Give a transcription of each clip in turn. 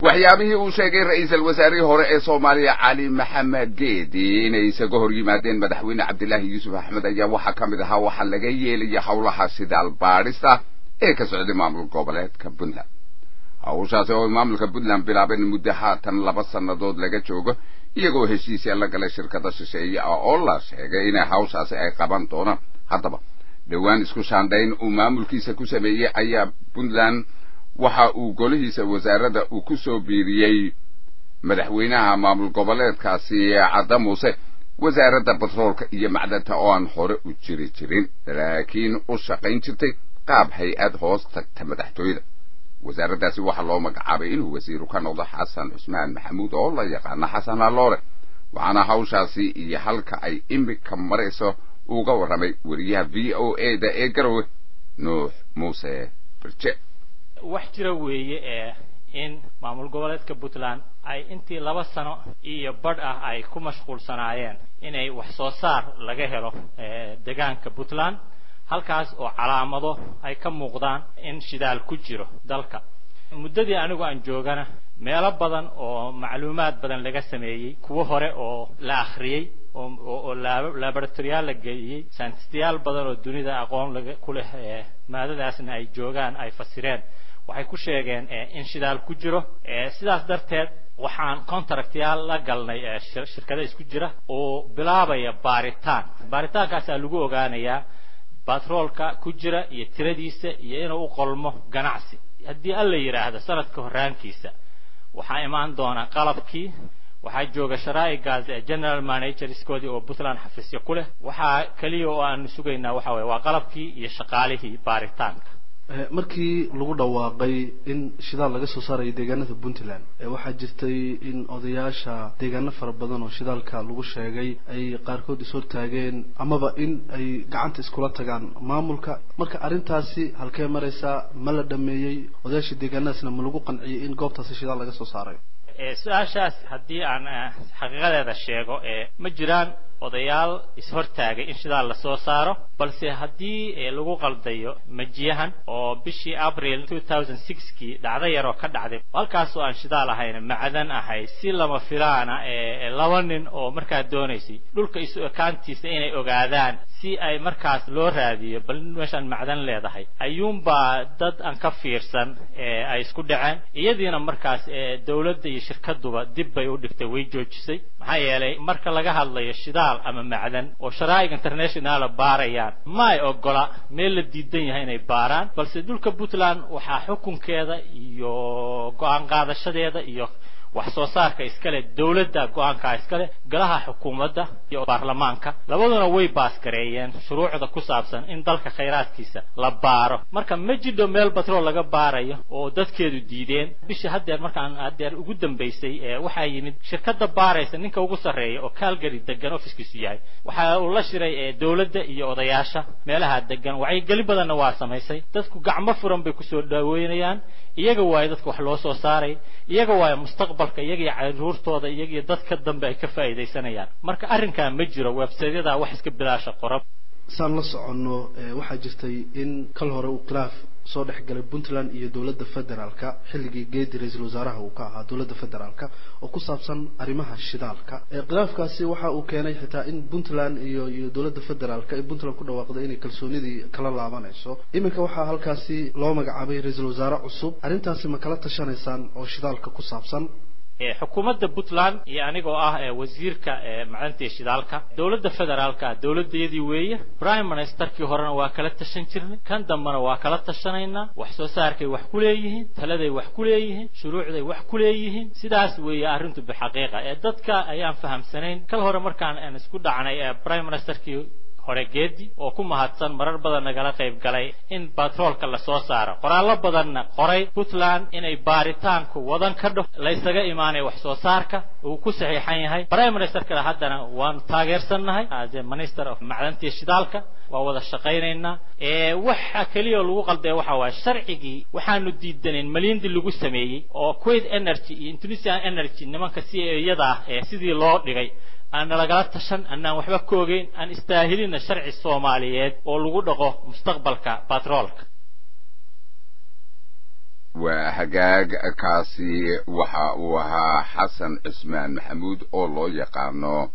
waxyaabihii uu sheegay ra'iisul wasaarihii hore ee Soomaaliya Cali Maxamed Geedi inay isaga hor yimaadeen madaxweyne Cabdilaahi Yuusuf Axmed ayaa waxa kamid ahaa waxa laga yeelay hawlaha shidaal baarista ee ka socday maamul goboleedka Puntland hawshaas oo maamulka Puntland bilaabeen muddo haatan 2 sanadood laga joogo iyagoo heshiis la galay shirkadda shisheeye oo la sheegay in hawshaas ay qaban doonaan haddaba dhawaan isku shaandhayn uu maamulkiisa ku sameeyay ayaa Puntland waxa uu golihiisa wasaaradda uu ku soo biiriyay madaxweynaha maamul goboleedkaasi Cadda Muuse wasaaradda batroolka iyo macdanta oo aan hore u jirin laakiin u shaqayn jirtay qaab hay'ad hoos tagta madaxtooyada wasaaraddaasi waxa loo magacaabay inuu wasiiru ka noqdo Xasan Cusmaan Maxamuud oo la yaqaan Xasan Aloore waxaana hawshaasi iyo halka ay imika marayso uga waramay wariyaha VOA da ee Garowe Nuux Muuse Birje wax jira weeye in maamul goboleedka Puntland ay intii 2 sano iyo badh ah ay ku mashquulsanaayeen inay wax soo saar laga helo deegaanka Puntland halkaas oo calaamado ay ka muuqdaan in shidaal ku jiro dalka muddadii anigu aan joogana meelo badan oo macluumaad badan laga sameeyay kuwa hore oo la akhriyay oo laboratoriyaal la geeyay scientistiyaal badan oo dunida aqoon laga ku leh maadadaasna ay joogaan ay fasireen waxay ku sheegeen in shidaal ku jiro sidaas darteed waxaan contractyaal la galnay shirkado isku jira oo bilaabaya baaritaankaas lagu ogaanayaa batroolka ku jira iyo tiradiisa iyo inuu u qolmo ganacsi haddii alla yiraahdo sanadka horaankiisa waxa imaan doona qalabkii waxa jooga sharaa'igaas general manager iskoodi oo Puntland xafiisyo ku leh waxa kaliya oo aan sugaynaa waxa weeye waa qalabkii iyo shaqaalihii baaritaanka markii lagu dhawaaqay in shidaal laga soo saaray deegaanada Puntland waxa jirtay in odayaasha deegaano fara badan oo shidaalka lagu sheegay ay qaarkood isoo taageen amaba in ay gacanta iskula tagaan maamulka marka arintaasi halkee maraysa ma la dhameeyay odayaasha deegaanadaasna ma lagu qanciyay in goobtaasi shidaal laga soo saaray su'aashaas haddii aan xaqiiqadeeda sheego ma jiraan odayaal ishortaagay in shidaal la soo saaro balse haddii lagu qaldayo majiyahan oo bishii April 2006 dhacday yar oo ka dhacday halkaas oo aan shidaal ahayn macdan ahay si lama filaana 2 nin oo markaa doonaysay dhulka isu ekaantiisa inay ogaadaan si ay markaas loo raadiyo bal meeshan macdan leedahay ayuunba dad aan ka fiirsan ay isku dhaceen iyadiina markaas dawladda iyo shirkaduba dib bay u dhigtay way joojisay maxaa yeelay marka laga hadlayo shidaal ama macdan oo sharaa'ig international baarayaan ma ay ogola meel la diidan yahay inay baaraan balse dhulka Puntland waxa xukunkeeda iyo go'aan qaadashadeeda iyo wax soo saarka iskale dawladda go'aanka iskale golaha xukuumadda iyo baarlamaanka labaduna way baas gareeyeen shuruucda ku saabsan in dalka khayraadkiisa la baaro marka ma jiro meel batrool laga baarayo oo dadkeedu diideen bishii haddeer ugu dambeysay waxa yimid shirkadda baaraysa ninka ugu sareeya oo Calgary degan ofiskiisu yahay waxa uu la shiray dawladda iyo odayaasha meelaha degan waxay gali badanna waa samaysay dadku gacmo furan bay ku soo dhaaweynayaan iyaga way dadku wax loo soo saaray iyaga way mustaqbalka iyaga caruurtooda iyaga dadka dambe ay ka faa'iideysanayaan marka arrinkan ma jiro website-yada wax iska bilaasha qorab saan la socono waxa jirtay in kal hore uu khilaaf soo dhaxgalay Puntland iyo dawladda federaalka xilligii Geedi ra'iisul wasaaraha uu ka ahaa dawladda federaalka oo ku saabsan arimaha shidaalka khilaafkaasi waxa uu keenay xitaa in Puntland iyo dawladda federaalka ay Puntland ku dhawaaqday inay kalsoonidii kala laabanayso iminka waxa halkaasi loo magacaabay ra'iisul wasaare cusub arintaasi ma kala tashanaysaan oo shidaalka ku saabsan xukuumadda Puntland iyo anigoo ah wasiirka macdanta shidaalka dawladda federaalka dawladdeedii weeye prime ministerkii horena waa kala tashan jirnay kan dambana waa kala tashanaynaa wax soo saarkay wax ku leeyihiin taladay wax ku leeyihiin shuruucday wax ku leeyihiin sidaas weeye arrintu bixiqiiqa dadka ayaan fahamsanayn kal hore markaan aan isku dhacnay prime ministerkii hore Geedi oo ku mahadsan marar badan nagala qayb galay in batroolka la soo saaro qoraallo badanna qoray Puntland inay baaritaanku wadan ka dhig la isaga iimaanay wax soo saarka uu ku saxiixan yahay prime ministerka haddana waan taageersanahay as a minister of macdanta shidaalka waa wada shaqaynaynaa waxa kaliya lagu qalday waxa waa sharcigii waxaanu diidaneen maliyadii lagu sameeyay oo Kuwait Energy iyo Indonesian Energy nimanka si iyada sidii loo dhigay أنا لقيت تشن أنا وحبك كوجين أن استاهلين الشرع الصوماليات أو لوجو مستقبلك بترولك وهجاج كاسي وها حسن عثمان محمود oo loo yaqaano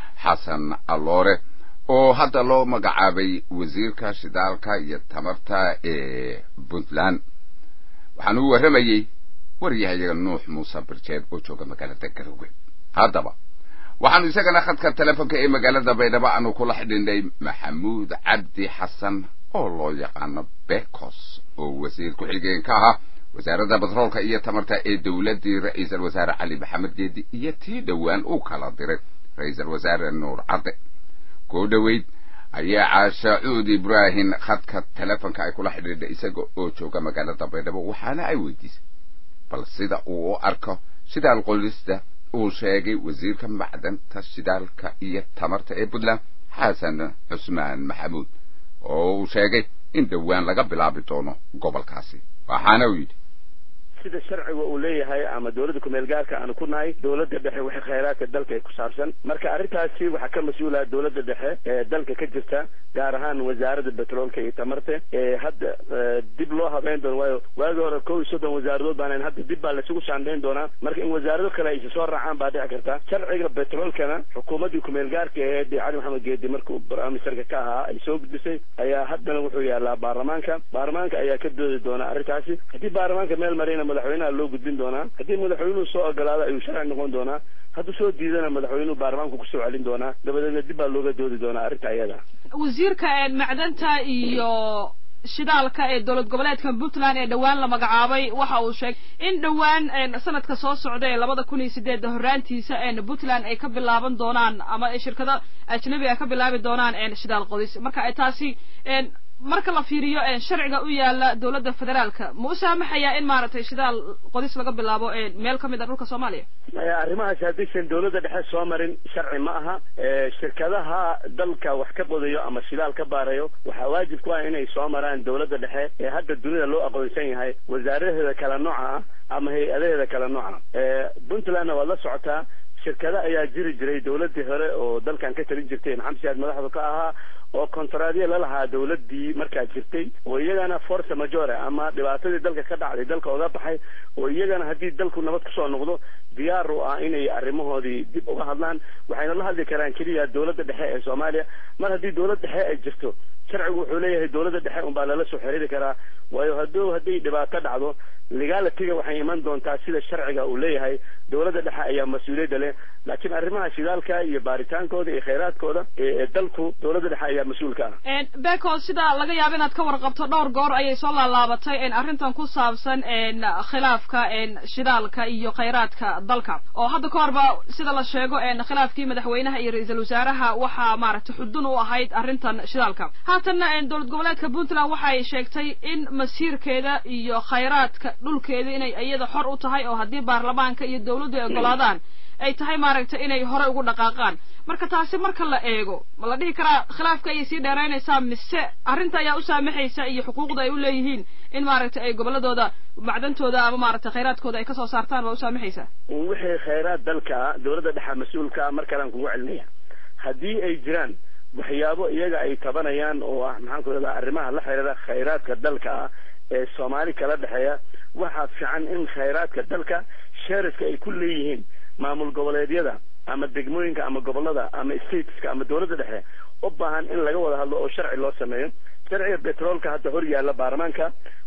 حسن اللوري oo hadda loo magacaabay wasiirka shidaalka iyo tamarta ee Puntland waxaan u waramayay waryahayaga Nuux Muuse Barjeed oo jooga magaalada Garowe haddaba waxaan isagana khadka telefoonka ee magaalada Baydhabo aanu kula xidhiidhnay Maxamuud Cabdi Xasan oo loo yaqaano Bekos oo wasiir ku xigeenka ah wasaaradda batroolka iyo tamarta ee dawladda ra'iisul wasaare Cali Maxamed Geedi iyo tii dhawaan uu kala diray ra'iisul wasaare Nuur Cadde ku dhaweyd ayaa Caasha Cuud Ibrahim khadka telefoonka ay kula xidhiidhay isaga oo jooga magaalada Baydhabo waxaana ay weydiisay bal sida uu arko shidaal qolista uu sheegay wasiirka macdanta shidaalka iyo tamarta ee Puntland Xasan Cusmaan Maxamuud oo uu sheegay in dhawaan laga bilaabi doono gobolkaasi waxaana uu yidhi sida sharciga uu leeyahay ama dawladda ku meel gaarka aan ku nahay dawladda dhexe waxa khayraadka dalka ku saabsan marka arintaasi waxa ka mas'uula dawladda dhexe ee dalka ka jirta gaar ahaan wasaaradda batroolka iyo tamarta ee hadda dib loo habeyn doono waayo hore 30 wasaaradood baan hadda dib baa la isugu shaandhayn doonaa marka in wasaarado kale ay soo raacaan baa dhici karta sharciga batroolkana xukuumadda ku meel gaarka ee Cali Maxamed Geedi markuu barnaamijka ka ahaa ay soo gudbisay ayaa haddana wuxuu yaalaa baarlamaanka ayaa ka doodi doona arintaasi hadii baarlamaanka meel marina madaxweynaha loo gudbin doonaa hadii madaxweynuhu soo ogolaado ayuu sharci noqon doonaa haddii soo diidana madaxweynuhu baarlamaanka ku soo celin doonaa dabadeedna dib baa looga doodi doonaa arrinta ayada wasiirka macdanta iyo shidaalka ee dawlad goboleedka Puntland ee dhawaan la magacaabay waxa uu sheegay in dhawaan sanadka soo socda ee 2008 horaantiisa Puntland ay ka bilaaban doonaan ama shirkado ajnabi ah ka bilaabi doonaan shidaal qodis marka ay taasi marka la fiiriyo sharciga u yaala dawladda federaalka ma u saamaxaya in maaragtay shidaal qodis laga bilaabo meel kamid ah dhulka Soomaaliya arrimahaas hadii dawladda dhexe soo marin sharci ma aha shirkadaha dalka wax ka qodayo ama shidaal ka baarayo waxa waajib ku ah inay soo maraan dawladda dhexe ee hadda dunida loo aqoonsan yahay wasaaradaheeda kala nooca ama hay'adaheeda kala nooca Puntland waa la socotaa shirkada ayaa jiri jiray dawladii hore oo dalkan ka talin jirtay Maxamed Siyaad madaxda ka ahaa oo kontraadiye la lahaa dawladii markaa jirtay oo iyagana force majeure ama dhibaatadii dalka ka dhacday dalka uga baxay oo iyagana hadii dalku nabad ku soo noqdo diyaar u ah inay arrimahoodii dib uga hadlaan waxayna la hadli karaan kaliya dawladda dhexe ee Soomaaliya mar hadii dawladda dhexe ay jirto sharcigu wuxuu leeyahay dawladda dhexe un baa lala soo xiriiri karaa waayo hadii dhibaato dhacdo legaalitiga waxay iman doontaa sida sharciga uu leeyahay dawladda dhexe ayaa mas'uuliyad leh laakiin arrimaha shidaalka iyo baaritaankooda iyo khayraadkooda ee dalku dawladda dhexe ayaa mas'uul ka ah Beko sida laga yaabo inaad ka warqabto dhowr goor ayay soo laalaabatay arrintan ku saabsan khilaafka shidaalka iyo khayraadka dalka oo hadda ka horba sida la sheego khilaafkii madaxweynaha iyo ra'iisul wasaaraha waxa maaragtay xudun u ahayd arrintan shidaalka haatana dawlad goboleedka Puntland waxa ay sheegtay in masiirkeeda iyo khayraadka dhulkeeda inay iyada xor u tahay oo hadii baarlamaanka iyo dawladdu ay ogolaadaan ay tahay maaragtay inay hore ugu dhaqaaqaan marka taasi marka la eego ma la dhihi karaa khilaafka ay sii dheeraynaysaa mise arrinta ayaa u saamaxaysa iyo xuquuqda ay u leeyihiin in maaragtay ay goboladooda macdantooda ama maaragtay khayraadkooda ay ka soo saartaan waa u saamaxaysa wixii khayraad dalka dawladda dhexe mas'uulka markaan kugu celinaya hadii ay jiraan waxyaabo iyaga ay tabanayaan oo ah maxaan ku leeyahay arrimaha la xiriira khayraadka dalka ee Soomaali kala dhaxeeya waxa fiican in khayraadka dalka shariska ay ku leeyihiin maamul goboleedyada ama degmooyinka ama gobolada ama stateska ama dawladda dhexe u baahan in laga wada hadlo oo sharci loo sameeyo sharciga petroolka hadda hor yaala baarlamaanka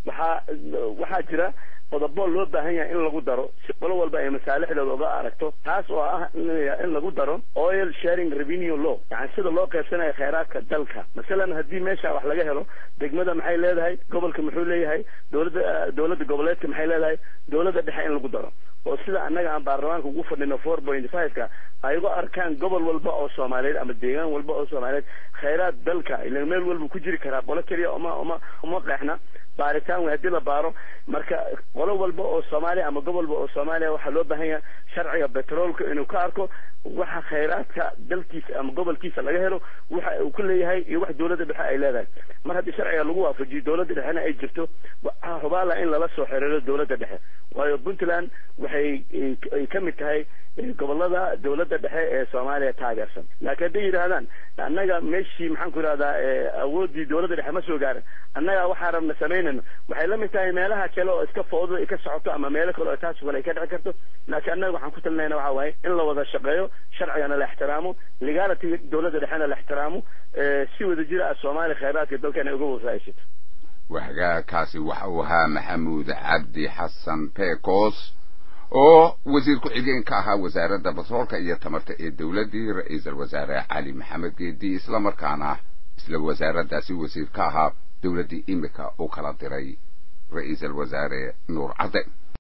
waxa jira qodobo loo baahan yahay in lagu daro si qolo walba ay masaalixdooda uga aragto taas oo ah in lagu daro oil sharing revenue law yani sida loo qaybsanayo khayraadka dalka midalan hadii meesha wax laga helo degmada maxay leedahay gobolka muxuu leeyahay dawladda goboleedka maxay leedahay dawladda dhexe in lagu daro oo sida annaga aan baarlamaanka ugu fadhino 4.5ka ay uga arkaan gobol walba oo Soomaaliyeed ama deegaan walba oo Soomaaliyeed khayraad dalka ilaa meel walba ku jiri kara qolo kaliya uma qeexna baaritaan hadii la baaro marka qolo walba oo Soomaaliya ama gobol walba oo Soomaaliya waxa loo baahan yahay sharciga petroolka inuu ka arko waxa khayraadka dalkiisa ama gobolkiisa laga helo waxa uu ku leeyahay iyo wax dawladda dhexe ay leedahay mar hadii sharciga lagu waafajiyo dawladda dhexe ay jirto waxa hubaala in lala soo xiriiro dawladda dhexe waayo Puntland waxay ka mid tahay gobolada dawladda dhexe ee Soomaaliya taageersan laakiin hadii yiraahdaan annaga meeshii maxaan ku raada awoodii dawladda dhexe ma soo gaarin annaga waxa rabna sameynayno waxay la mid tahay meelaha kale oo iska fowdo ka socoto ama meelo kale oo taas wala ka dhici karto laakiin annaga waxaan ku talinaynaa waxa waaye in la wada shaqeeyo sharcigana la ixtiraamo legality dawladda dhexena la ixtiraamo si wada jira Soomaaliya khayraadka dalkana uga wasaaysid وحكاكاسي وحوها محمود عبدي حسن بيكوس oo wasiir ku xigeen ka ahaa wasaaradda batroolka iyo tamarta ee dawladda ra'iisul wasaare Ali Maxamed Geedi isla markaana isla wasaaraddaasi wasiir ka ahaa dawladda imika oo kala diray ra'iisul wasaare Nuur Cadde